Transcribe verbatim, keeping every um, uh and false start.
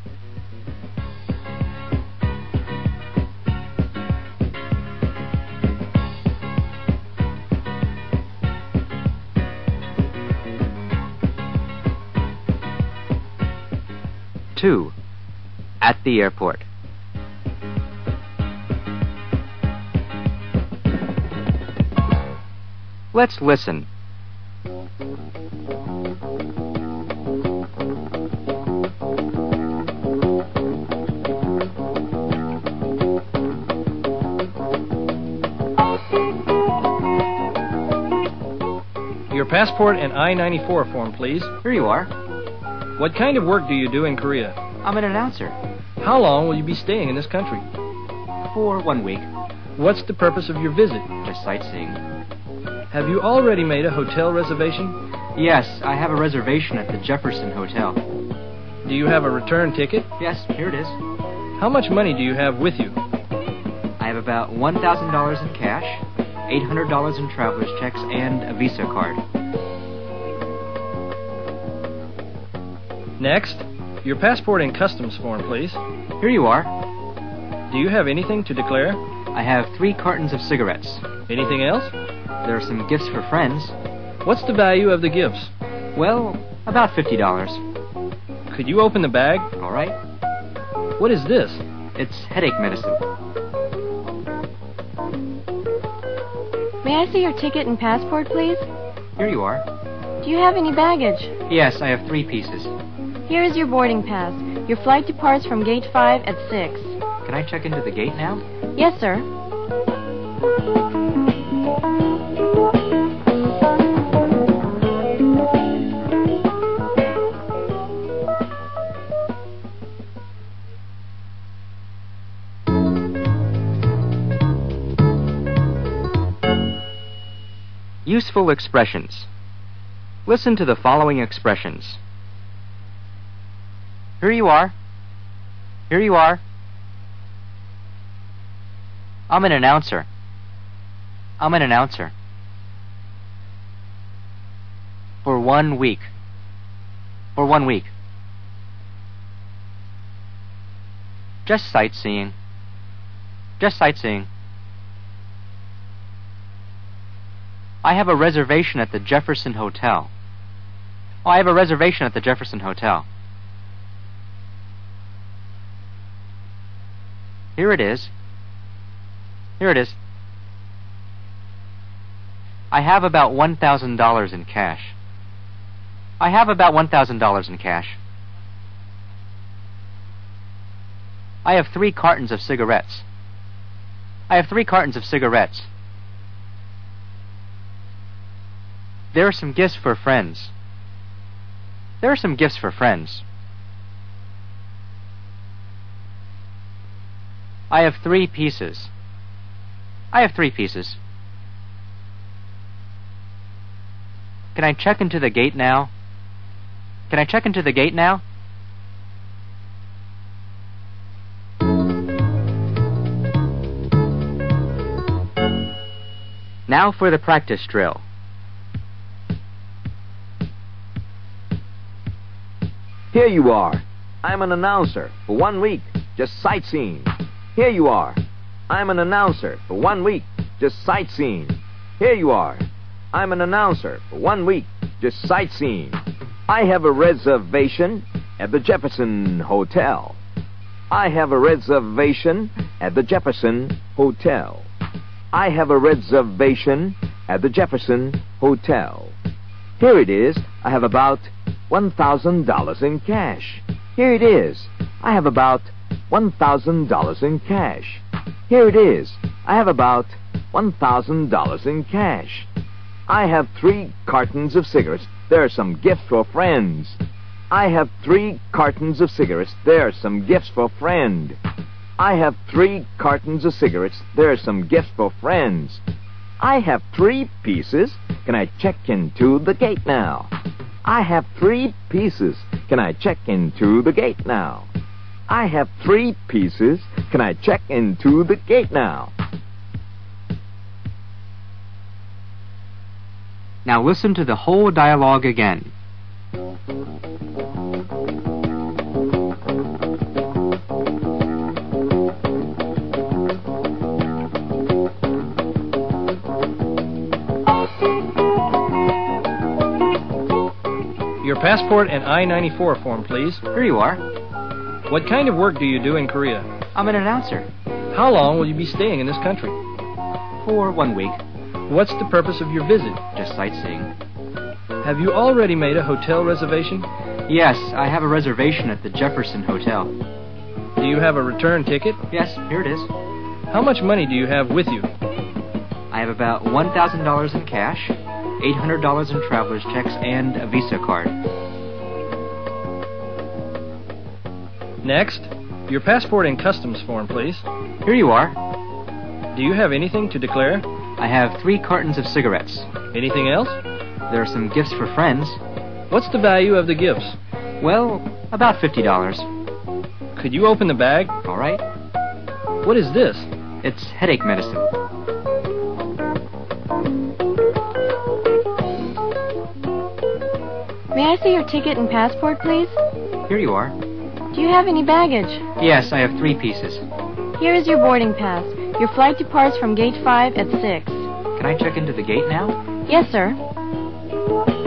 Two, at the airport. Let's listen. Your passport and I ninety-four form, please. Here you are. What kind of work do you do in Korea? I'm an announcer. How long will you be staying in this country? For one week. What's the purpose of your visit? Just sightseeing. Have you already made a hotel reservation? Yes, I have a reservation at the Jefferson Hotel. Do you have a return ticket? Yes, here it is. How much money do you have with you? I have about one thousand dollars in cash, eight hundred dollars in traveler's checks, and a Visa card. Next, your passport and customs form, please. Here you are. Do you have anything to declare? I have three cartons of cigarettes. Anything else? There are some gifts for friends. What's the value of the gifts? Well, about fifty dollars. Could you open the bag? All right. What is this? It's headache medicine. May I see your ticket and passport, please? Here you are. Do you have any baggage? Yes, I have three pieces. Here is your boarding pass. Your flight departs from gate five at six. Can I check into the gate now? Yes, sir. Useful expressions. Listen to the following expressions. Here you are. Here you are. I'm an announcer. I'm an announcer. For one week. For one week. Just sightseeing. Just sightseeing. I have a reservation at the Jefferson Hotel. Oh, I have a reservation at the Jefferson Hotel. Here it is. Here it is. I have about one thousand dollars in cash. I have about one thousand dollars in cash. I have three cartons of cigarettes. I have three cartons of cigarettes. There are some gifts for friends. There are some gifts for friends. I have three pieces. I have three pieces. Can I check into the gate now? Can I check into the gate now? Now for the practice drill. Here you are. I'm an announcer for one week, just sightseeing. Here you are. I'm an announcer for one week, just sightseeing. Here you are. I'm an announcer for one week, just sightseeing. I have a reservation at the Jefferson Hotel. I have a reservation at the Jefferson Hotel. I have a reservation at the Jefferson Hotel. Here it is. I have about one thousand dollars in cash. Here it is. I have about one thousand dollars in cash. Here it is. I have about one thousand dollars in cash. I have three cartons of cigarettes. There are some gifts for friends. I have three cartons of cigarettes. There are some gifts for friend. I have three cartons of cigarettes. There are some gifts for friends. I have three pieces. Can I check into the gate now? I have three pieces. Can I check into the gate now? I have three pieces. Can I check into the gate now? Now listen to the whole dialogue again. passport and I ninety-four form, please. Here you are. What kind of work do you do in Korea? I'm an announcer. How long will you be staying in this country? For one week. What's the purpose of your visit? Just sightseeing. Have you already made a hotel reservation? Yes, I have a reservation at the Jefferson Hotel. Do you have a return ticket? Yes, here it is. How much money do you have with you? I have about one thousand dollars in cash, eight hundred dollars in traveler's checks, and a Visa card. Next, your passport and customs form, please. Here you are. Do you have anything to declare? I have three cartons of cigarettes. Anything else? There are some gifts for friends. What's the value of the gifts? Well, about fifty dollars. Could you open the bag? All right. What is this? It's headache medicine. May I see your ticket and passport, please? Here you are. Do you have any baggage? Yes, I have three pieces. Here is your boarding pass. Your flight departs from gate five at six. Can I check into the gate now? Yes, sir.